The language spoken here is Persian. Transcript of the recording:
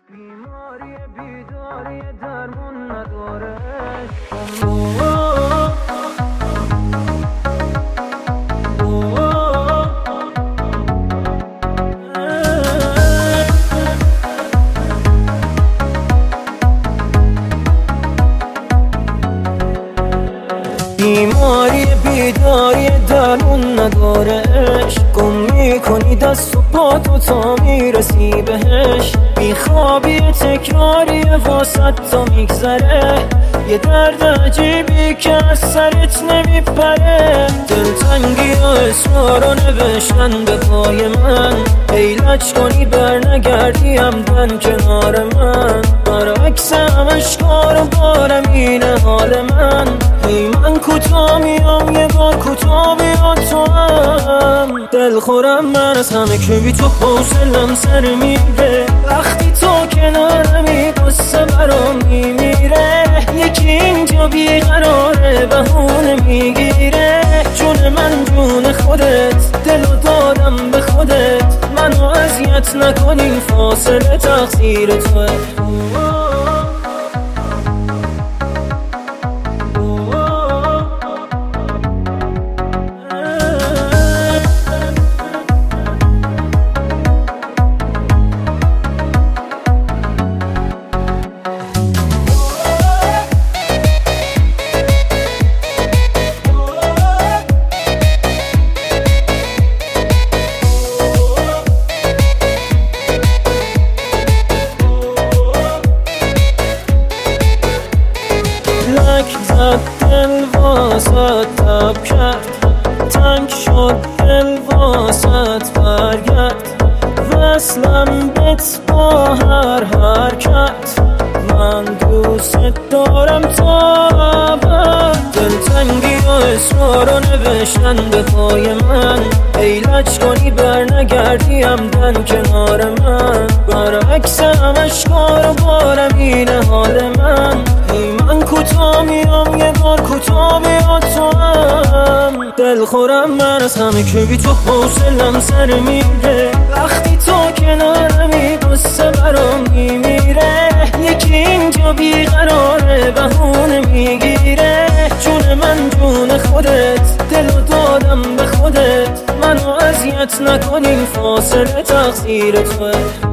بیماری بیداری درمون نداره. بیماری بیداری درمون نداره. گم میکنی دست و پا تو تا میرسی بهش. بیخوابی تکراری واسط تا میگذره. یه درد عجیبی که از سرت نمیپره. دلتنگی و اسرارو نوشتن به پای من. ایلج کنی برنگردی همدن کنار من. برعکس همش کار و بارم اینه حال من. ای من کوتا میام یه بار کوتا بیا تو هم. دلخورم من از همه که بی تو حوصلم سر میره. وقتی تو کنارمی قصه برام میمیره. یکی اینجا بیقراره بهونه میگیره. جون من جون خودت دلو دادم به خودت. منو اذیت نکنی فاصله تقصیر توه. زد دل واسط تب کرد. تنگ شد دل واسط برگرد. وصلم بت با هر حرکت. من دوست دارم تا ابد. دلتنگی و اسرارو نوشتن به پای من. ایلج کنی برنگردی همدن کنار من. برعکس همش کار و بارم اینه حال من. ای من کوتا میام یه بار کوتا بیا تو هم. دلخورم من از همه که بی تو حوصلم سر میره. وقتی تو کنارمی قصه برام میمیره. یکی اینجا بیقراره بهونه میگیره. جون من جون خودت دلو دادم به خودت. منو اذیت نکنی فاصله تقصیر توه.